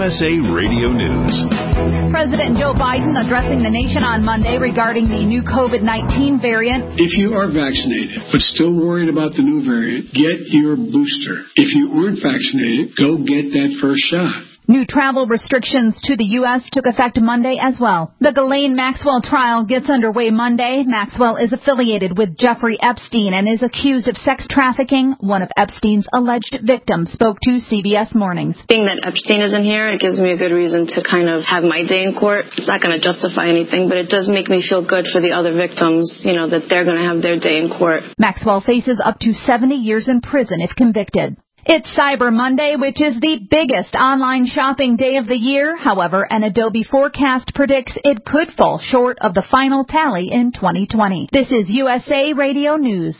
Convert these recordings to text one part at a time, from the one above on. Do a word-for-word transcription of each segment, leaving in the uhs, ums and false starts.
S A Radio News. President Joe Biden addressing the nation on Monday regarding the new COVID nineteen variant. If you are vaccinated but still worried about the new variant, get your booster. If you aren't vaccinated, go get that first shot. New travel restrictions to the U S took effect Monday as well. The Ghislaine Maxwell trial gets underway Monday. Maxwell is affiliated with Jeffrey Epstein and is accused of sex trafficking. One of Epstein's alleged victims spoke to C B S Mornings. Being that Epstein isn't here, it gives me a good reason to kind of have my day in court. It's not going to justify anything, but it does make me feel good for the other victims, you know, that they're going to have their day in court. Maxwell faces up to seventy years in prison if convicted. It's Cyber Monday, which is the biggest online shopping day of the year. However, an Adobe forecast predicts it could fall short of the final tally in twenty twenty. This is U S A Radio News.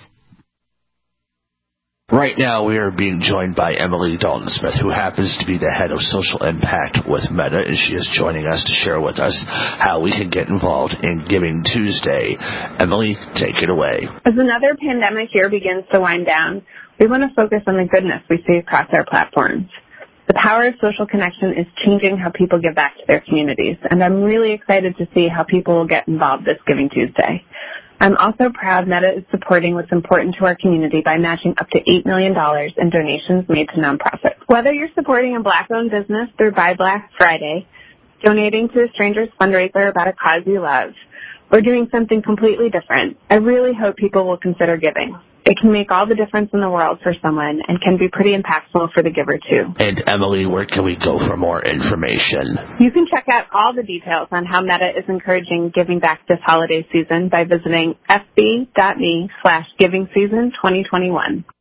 Right now, we are being joined by Emily Dalton-Smith, who happens to be the head of social impact with Meta, and she is joining us to share with us how we can get involved in Giving Tuesday. Emily, take it away. As another pandemic year begins to wind down, we want to focus on the goodness we see across our platforms. The power of social connection is changing how people give back to their communities, and I'm really excited to see how people will get involved this Giving Tuesday. I'm also proud Meta is supporting what's important to our community by matching up to eight million dollars in donations made to nonprofits. Whether you're supporting a Black-owned business through Buy Black Friday, donating to a stranger's fundraiser about a cause you love, or doing something completely different, I really hope people will consider giving. It can make all the difference in the world for someone and can be pretty impactful for the giver, too. And, Emily, where can we go for more information? You can check out all the details on how Meta is encouraging giving back this holiday season by visiting fb.me slash giving season 2021.